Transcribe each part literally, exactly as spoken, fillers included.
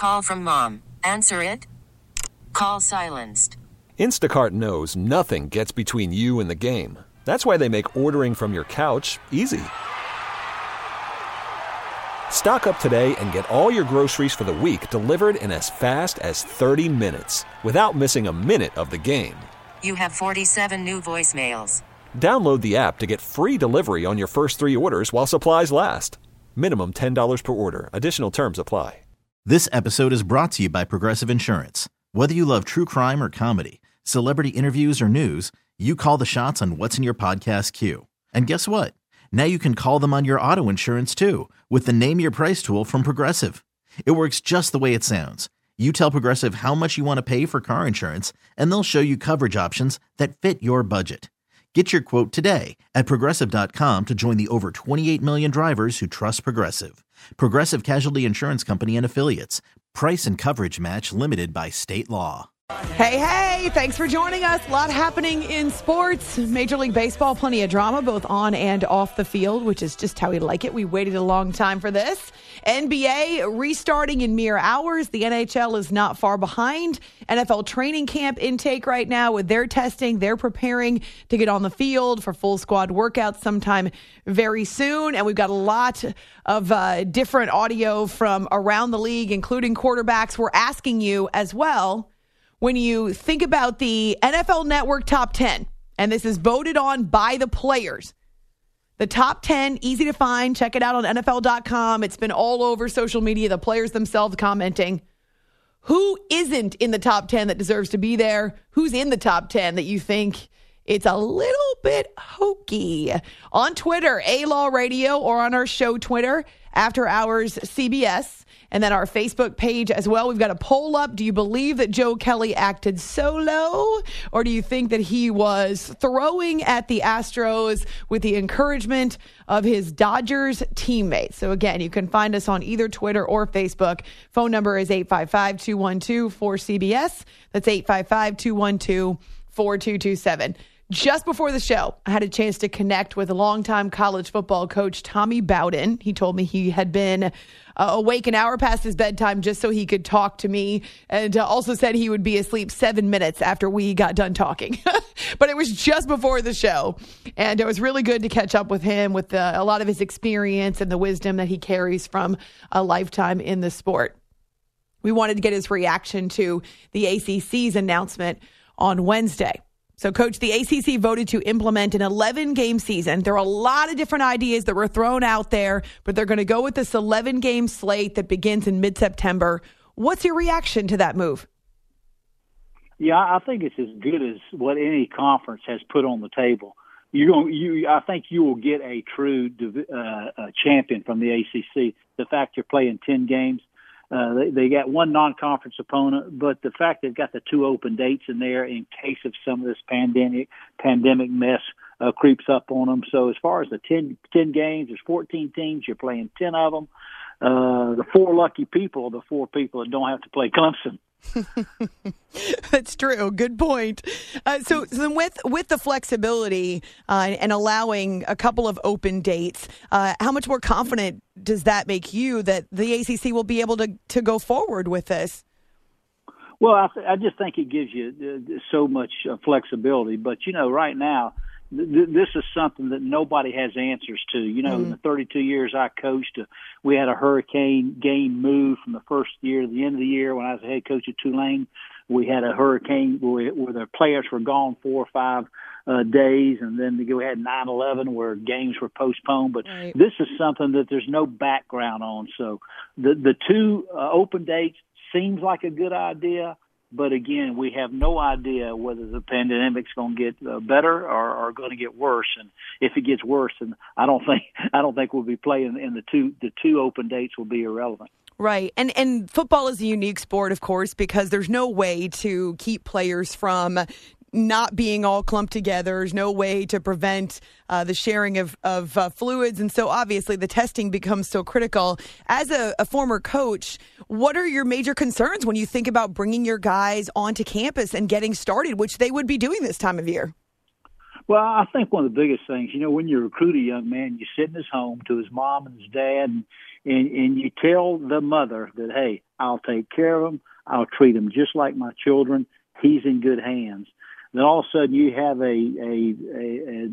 Call from mom. Answer it. Call silenced. Instacart knows nothing gets between you and the game. That's why they make ordering from your couch easy. Stock up today and get all your groceries for the week delivered in as fast as thirty minutes without missing a minute of the game. You have forty-seven new voicemails. Download the app to get free delivery on your first three orders while supplies last. Minimum ten dollars per order. Additional terms apply. This episode is brought to you by Progressive Insurance. Whether you love true crime or comedy, celebrity interviews or news, you call the shots on what's in your podcast queue. And guess what? Now you can call them on your auto insurance too with the Name Your Price tool from Progressive. It works just the way it sounds. You tell Progressive how much you want to pay for car insurance, and they'll show you coverage options that fit your budget. Get your quote today at Progressive dot com to join the over twenty-eight million drivers who trust Progressive. Progressive Casualty Insurance Company and Affiliates. Price and coverage match limited by state law. Hey, hey, thanks for joining us. A lot happening in sports. Major League Baseball, plenty of drama, both on and off the field, which is just how we like it. We waited a long time for this. N B A restarting in mere hours. The N H L is not far behind. N F L training camp intake right now with their testing. They're preparing to get on the field for full squad workouts sometime very soon. And we've got a lot of uh, different audio from around the league, including quarterbacks. We're asking you as well, when you think about the N F L Network Top ten, and this is voted on by the players, the top ten, easy to find. Check it out on N F L dot com. It's been all over social media, the players themselves commenting. Who isn't in the top ten that deserves to be there? Who's in the top ten that you think it's a little bit hokey? On Twitter, A-Law Radio, or on our show Twitter, After Hours C B S. And then our Facebook page as well. We've got a poll up. Do you believe that Joe Kelly acted solo? Or do you think that he was throwing at the Astros with the encouragement of his Dodgers teammates? So again, you can find us on either Twitter or Facebook. Phone number is eight five five, two one two, four C B S. That's eight five five, two one two, four two two seven. Just before the show, I had a chance to connect with a longtime college football coach, Tommy Bowden. He told me he had been uh, awake an hour past his bedtime just so he could talk to me, and uh, also said he would be asleep seven minutes after we got done talking. But it was just before the show, and it was really good to catch up with him with uh, a lot of his experience and the wisdom that he carries from a lifetime in the sport. We wanted to get his reaction to the A C C's announcement on Wednesday. So, Coach, the A C C voted to implement an eleven-game season. There are a lot of different ideas that were thrown out there, but they're going to go with this eleven-game slate that begins in mid-September. What's your reaction to that move? Yeah, I think it's as good as what any conference has put on the table. You're going, you, I think you will get a true uh, champion from the A C C. The fact you're playing ten games. Uh, they, they got one non-conference opponent, but the fact they've got the two open dates in there in case of some of this pandemic pandemic mess uh, creeps up on them. So as far as the ten, ten games, there's fourteen teams. You're playing ten of them. Uh, the four lucky people are the four people that don't have to play Clemson. That's true. Good point. Uh, so, so then with, with the flexibility uh, and allowing a couple of open dates, uh, how much more confident does that make you that the A C C will be able to, to go forward with this? Well, I, th- I just think it gives you uh, so much uh, flexibility. But, you know, right now, th- this is something that nobody has answers to. You know, mm-hmm. in the thirty-two years I coached, uh, we had a hurricane game move from the first year to the end of the year. When I was the head coach at Tulane, we had a hurricane where, where the players were gone four or five uh, days, and then we had nine eleven where games were postponed. But right. This is something that there's no background on. So the, the two uh, open dates seems like a good idea. But again, we have no idea whether the pandemic's going to get uh, better or, or going to get worse. And if it gets worse, then I don't think I don't think we'll be playing. And the two the two open dates will be irrelevant. Right, and and football is a unique sport, of course, because there's no way to keep players from not being all clumped together. There's no way to prevent uh, the sharing of, of uh, fluids. And so obviously the testing becomes so critical. As a, a former coach, what are your major concerns when you think about bringing your guys onto campus and getting started, which they would be doing this time of year? Well, I think one of the biggest things, you know, when you recruit a young man, you sit in his home to his mom and his dad, and, and, and you tell the mother that, hey, I'll take care of him. I'll treat him just like my children. He's in good hands. Then all of a sudden you have a, a, a,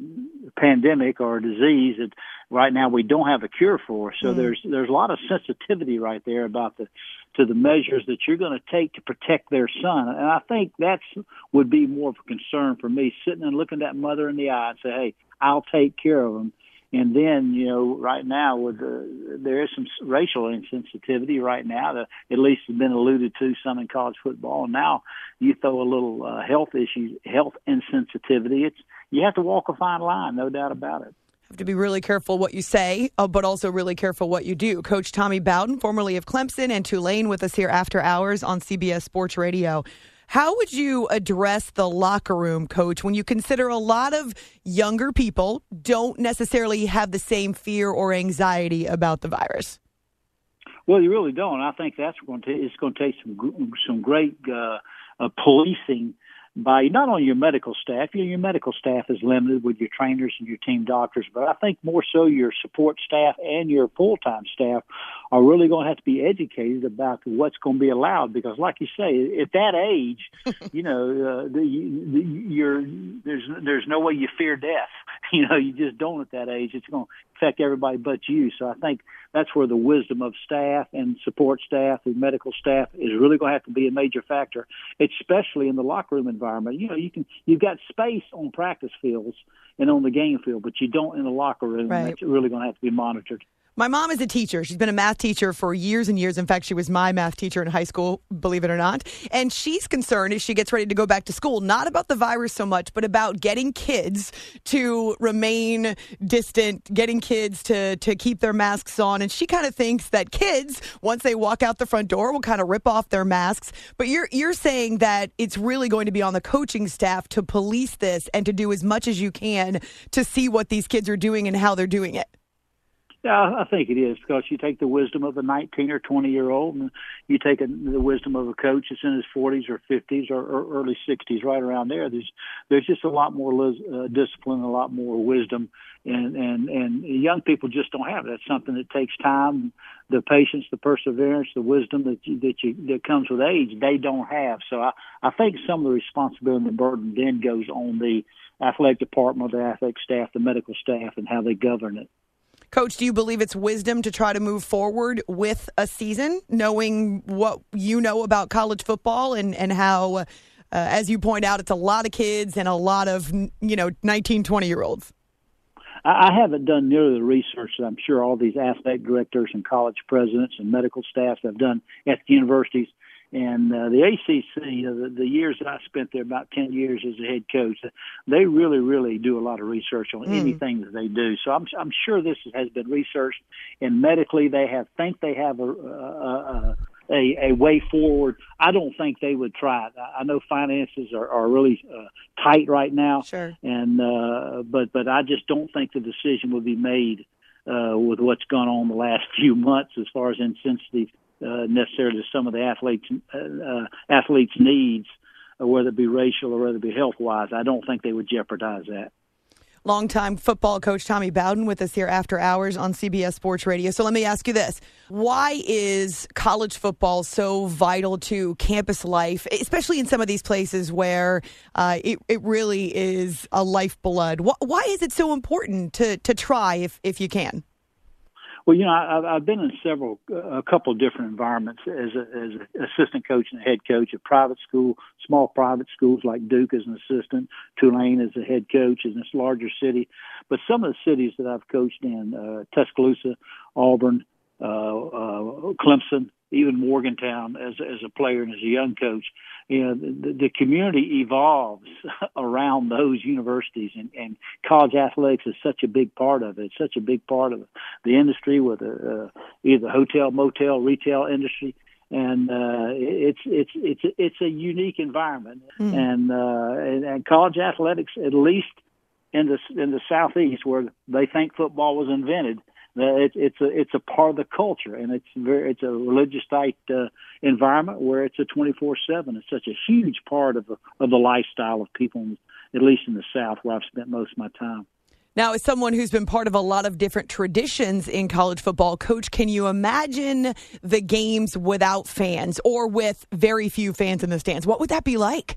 a pandemic or a disease that right now we don't have a cure for. So mm. there's there's a lot of sensitivity right there about the to the measures that you're going to take to protect their son. And I think that's would be more of a concern for me, sitting and looking that mother in the eye and say, hey, I'll take care of him. And then, you know, right now with the, there is some racial insensitivity right now that at least has been alluded to some in college football. And now you throw a little uh, health issue, health insensitivity. It's you have to walk a fine line, no doubt about it. Have to be really careful what you say, uh, but also really careful what you do. Coach Tommy Bowden, formerly of Clemson and Tulane, with us here after hours on C B S Sports Radio. How would you address the locker room, Coach, when you consider a lot of younger people don't necessarily have the same fear or anxiety about the virus? Well, you really don't. I think that's going to it's going to take some some great uh, uh, policing by not only your medical staff. You know, your medical staff is limited with your trainers and your team doctors, but I think more so your support staff and your full-time staff are really going to have to be educated about what's going to be allowed. Because, like you say, at that age, you know, uh, the, the, you're there's there's no way you fear death. You know, you just don't at that age. It's going to affect everybody but you. So I think that's where the wisdom of staff and support staff and medical staff is really going to have to be a major factor, especially in the locker room environment. You know, you can you've got space on practice fields and on the game field, but you don't in the locker room. Right. That's really going to have to be monitored. My mom is a teacher. She's been a math teacher for years and years. In fact, she was my math teacher in high school, believe it or not. And she's concerned as she gets ready to go back to school, not about the virus so much, but about getting kids to remain distant, getting kids to, to keep their masks on. And she kind of thinks that kids, once they walk out the front door, will kind of rip off their masks. But you're you're saying that it's really going to be on the coaching staff to police this and to do as much as you can to see what these kids are doing and how they're doing it. Yeah, I think it is, because you take the wisdom of a nineteen or twenty-year-old and you take a, the wisdom of a coach that's in his forties or fifties or, or early sixties, right around there. There's there's just a lot more uh, discipline, a lot more wisdom, and, and, and young people just don't have it. That's something that takes time, the patience, the perseverance, the wisdom that you, that you, that comes with age, they don't have. So I, I think some of the responsibility and the burden then goes on the athletic department, the athletic staff, the medical staff, and how they govern it. Coach, do you believe it's wisdom to try to move forward with a season, knowing what you know about college football and, and how, uh, as you point out, it's a lot of kids and a lot of, you know, nineteen, twenty-year-olds? I haven't done nearly the research that I'm sure all these athletic directors and college presidents and medical staffs have done at the universities. And uh, the A C C, you know, the, the years that I spent there, about ten years as a head coach, they really, really do a lot of research on mm. anything that they do. So I'm, I'm sure this has been researched, and medically they have think they have a, a, a, a way forward. I don't think they would try it. I know finances are, are really uh, tight right now, sure. and uh, but but I just don't think the decision would be made uh, with what's gone on the last few months as far as insensitive. Uh, necessarily to some of the athletes uh, uh, athletes' needs, uh, whether it be racial or whether it be health-wise. I don't think they would jeopardize that. Longtime football coach Tommy Bowden with us here after hours on C B S Sports Radio. So let me ask you this. Why is college football so vital to campus life, especially in some of these places where uh, it, it really is a lifeblood? Why, why is it so important to, to try if, if you can? Well, you know, I, I've been in several, a couple of different environments as a, as an assistant coach and a head coach at private school, small private schools like Duke as an assistant, Tulane as a head coach in this larger city. But some of the cities that I've coached in, uh, Tuscaloosa, Auburn, uh, uh, Clemson, even Morgantown as as a player and as a young coach, you know, the, the community evolves around those universities, and, and college athletics is such a big part of it. It's such a big part of the industry with the, uh, either hotel, motel, retail industry, and uh, it's it's it's it's a unique environment. Mm. And, uh, and and college athletics, at least in the in the Southeast, where they think football was invented. It's it's a it's a part of the culture, and it's very it's a religious type uh, environment where it's a twenty-four seven. It's such a huge part of the of the lifestyle of people, at least in the South, where I've spent most of my time. Now, as someone who's been part of a lot of different traditions in college football, Coach, can you imagine the games without fans or with very few fans in the stands? What would that be like?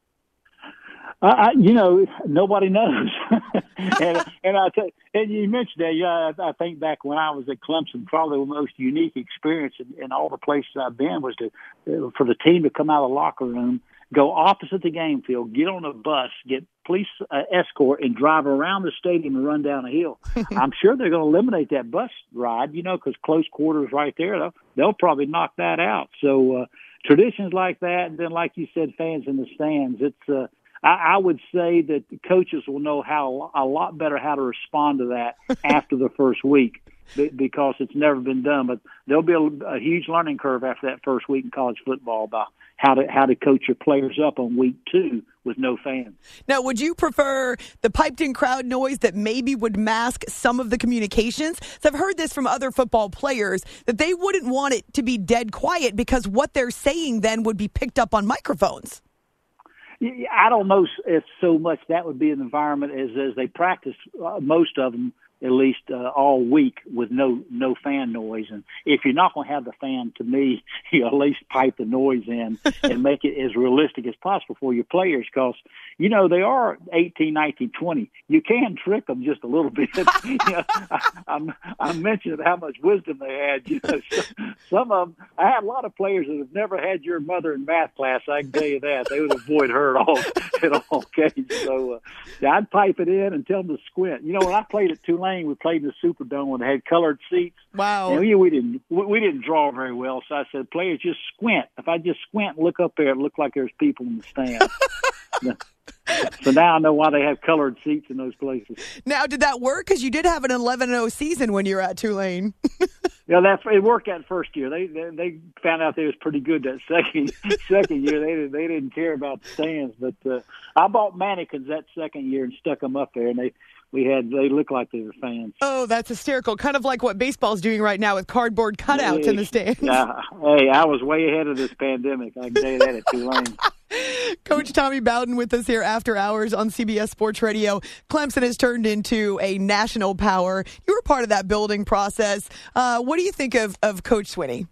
I, I, you know, nobody knows. and and I tell, and you mentioned that. Yeah, I, I think back when I was at Clemson, probably the most unique experience in, in all the places I've been was to for the team to come out of the locker room, go opposite the game field, get on a bus, get police uh, escort, and drive around the stadium and run down a hill. I'm sure they're going to eliminate that bus ride, you know, because close quarters right there. They'll, they'll probably knock that out. So uh, traditions like that, and then like you said, fans in the stands. It's uh, I, I would say that the coaches will know how a lot better how to respond to that after the first week because it's never been done. But there'll be a, a huge learning curve after that first week in college football about how to how to coach your players up on week two with no fans. Now, would you prefer the piped-in crowd noise that maybe would mask some of the communications? So I've heard this from other football players that they wouldn't want it to be dead quiet because what they're saying then would be picked up on microphones. I don't know if so much that would be an environment as as they practice, uh, most of them, at least uh, all week with no no fan noise. And if you're not going to have the fan, to me, you at least pipe the noise in and make it as realistic as possible for your players because, you know, they are eighteen, nineteen, twenty. You can trick them just a little bit. you know, I, I'm, I mentioned how much wisdom they had. You know, some of them, I had a lot of players that have never had your mother in math class. I can tell you that. They would avoid her at all, at all cases. So uh, yeah, I'd pipe it in and tell them to squint. You know, when I played at Tulane, we played in the Superdome and had colored seats. Wow. And we, we didn't we, we didn't draw very well, so I said, players, just squint. If I just squint and look up there, it looked like there's people in the stand. So now I know why they have colored seats in those places. Now, did that work? Because you did have an eleven and oh season when you were at Tulane. Yeah, that it worked that first year. They, they they found out they was pretty good that second second year. They didn't they didn't care about the stands, but uh, I bought mannequins that second year and stuck them up there, and they we had they looked like they were fans. Oh, that's hysterical! Kind of like what baseball's doing right now with cardboard cutouts yeah, in the stands. Yeah, hey, I was way ahead of this pandemic. I can tell you that at Tulane. Coach Tommy Bowden with us here after hours on C B S Sports Radio. Clemson has turned into a national power. You were part of that building process. Uh, what do you think of, of Coach Swinney?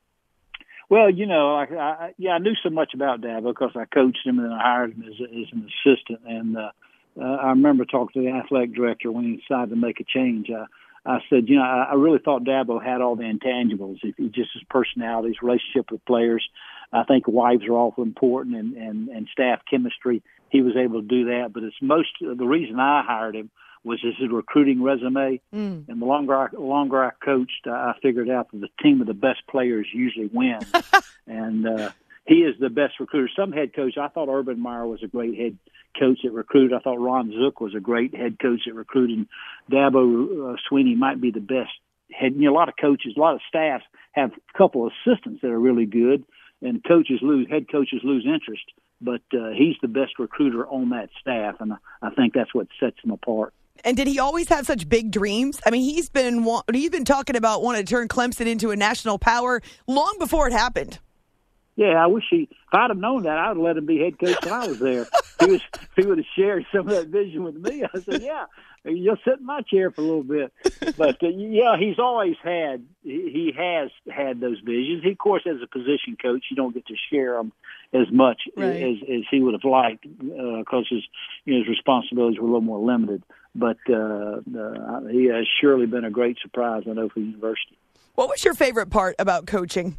Well, you know, I, I, yeah, I knew so much about Dabo because I coached him and then I hired him as, as an assistant. And uh, uh, I remember talking to the athletic director when he decided to make a change. Uh, I said, you know, I, I really thought Dabo had all the intangibles, if he, just his personality, his relationship with players. I think wives are awful important and, and, and staff chemistry. He was able to do that. But it's most the reason I hired him was his recruiting resume. Mm. And the longer I, the longer I coached, I figured out that the team of the best players usually wins. and uh, he is the best recruiter. Some head coach, I thought Urban Meyer was a great head coach at recruit. I thought Ron Zook was a great head coach at recruiting. Dabo uh, Swinney might be the best head. You know, a lot of coaches, a lot of staffs have a couple of assistants that are really good. And coaches lose, head coaches lose interest, but uh, he's the best recruiter on that staff, and I think that's what sets him apart. And did he always have such big dreams? I mean, he's been he's been talking about wanting to turn Clemson into a national power long before it happened. Yeah, I wish he. If I'd have known that, I would have let him be head coach when I was there. He was. He would have shared some of that vision with me. I said, "Yeah, you'll sit in my chair for a little bit." But uh, yeah, he's always had. He has had those visions. He, of course, as a position coach, you don't get to share them as much right. as, as he would have liked because uh, his you know, his responsibilities were a little more limited. But uh, uh, he has surely been a great surprise, I know, for the university. What was your favorite part about coaching?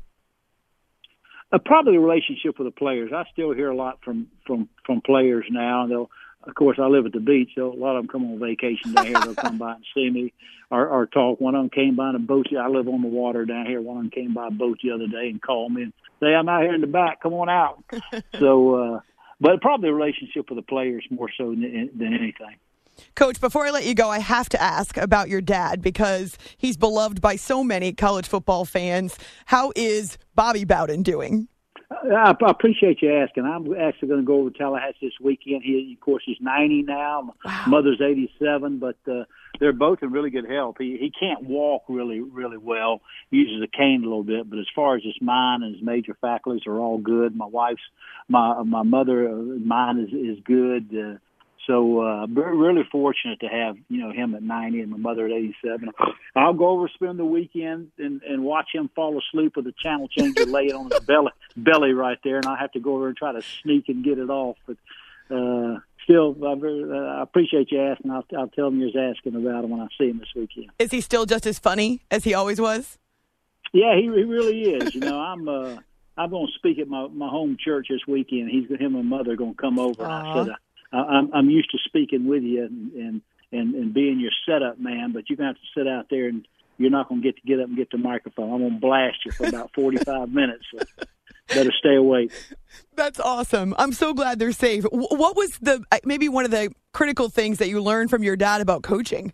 Uh, probably the relationship with the players. I still hear a lot from, from, from players now. And they'll, of course, I live at the beach, so a lot of them come on vacation down here. They'll come by and see me or, or talk. One of them came by in a boat. I live on the water down here. One of them came by a boat the other day and called me and say, "I'm out here in the back. Come on out." so, uh, but probably the relationship with the players more so than, than anything. Coach, before I let you go, I have to ask about your dad because he's beloved by so many college football fans. How is Bobby Bowden doing? I appreciate you asking. I'm actually going to go over to Tallahassee this weekend. He, of course, he's ninety now. Wow. Mother's eighty-seven, but uh, they're both in really good health. He he can't walk really, really well. He uses a cane a little bit, but as far as his mind and his major faculties are all good. My wife's, my my mother, uh, mine is is good. Uh, So uh, we're really fortunate to have, you know, him at ninety and my mother at eighty-seven. I'll go over, spend the weekend, and, and watch him fall asleep with the channel changer laying on his belly, belly right there, and I have to go over and try to sneak and get it off. But uh, still, I, very, uh, I appreciate you asking. I'll, I'll tell him you're asking about him when I see him this weekend. Is he still just as funny as he always was? Yeah, he, he really is. You know, I'm uh, I'm going to speak at my, my home church this weekend. He's him and mother are going to come over. And I said, I, I'm I'm used to speaking with you and, and and and being your setup man, but you're going to have to sit out there and you're not going to get to get up and get the microphone. I'm going to blast you for about forty-five minutes. So better stay awake. That's awesome. I'm so glad they're safe. What was the maybe one of the critical things that you learned from your dad about coaching?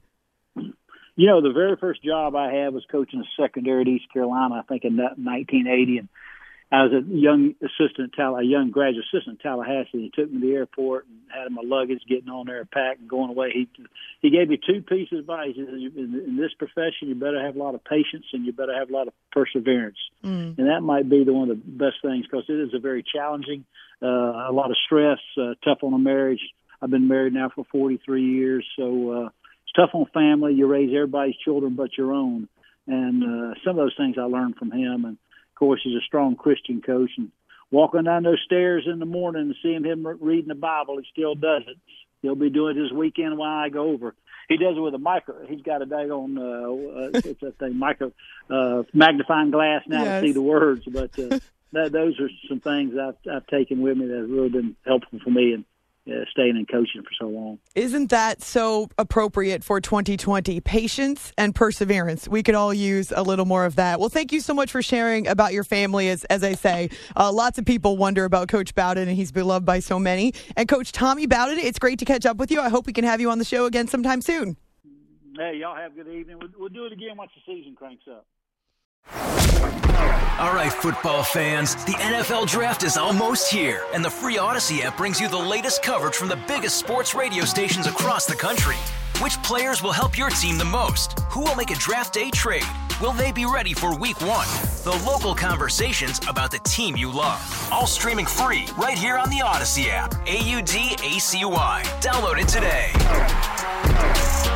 You know, the very first job I had was coaching a secondary at East Carolina, I think in nineteen eighty, and I was a young assistant, a young graduate assistant at Tallahassee. He took me to the airport and had my luggage, getting on there, packed, and going away. He he gave me two pieces of advice. He said, in, in this profession, you better have a lot of patience and you better have a lot of perseverance. Mm. And that might be the one of the best things because it is a very challenging, uh, a lot of stress, uh, tough on a marriage. I've been married now for forty-three years, so uh, it's tough on family. You raise everybody's children but your own. And uh, some of those things I learned from him. And of course, he's a strong Christian coach, and walking down those stairs in the morning and seeing him reading the Bible, he still does it. He'll be doing it this weekend while I go over. He does it with a micro. He's got a daggone, uh, uh, it's a thing, micro uh, magnifying glass now yes. to see the words. But uh, that, those are some things I've, I've taken with me that have really been helpful for me and uh, staying in coaching for so long. Isn't that so appropriate for twenty twenty? Patience and perseverance. We could all use a little more of that. Well, thank you so much for sharing about your family. As as I say, uh, lots of people wonder about Coach Bowden, and he's beloved by so many. And Coach Tommy Bowden, it's great to catch up with you. I hope we can have you on the show again sometime soon. Hey, y'all have a good evening. We'll, we'll do it again once the season cranks up. All right, football fans, the N F L Draft is almost here, and the free Odyssey app brings you the latest coverage from the biggest sports radio stations across the country. Which players will help your team the most? Who will make a draft day trade? Will they be ready for week one? The local conversations about the team you love. All streaming free right here on the Odyssey app. A U D A C Y. Download it today.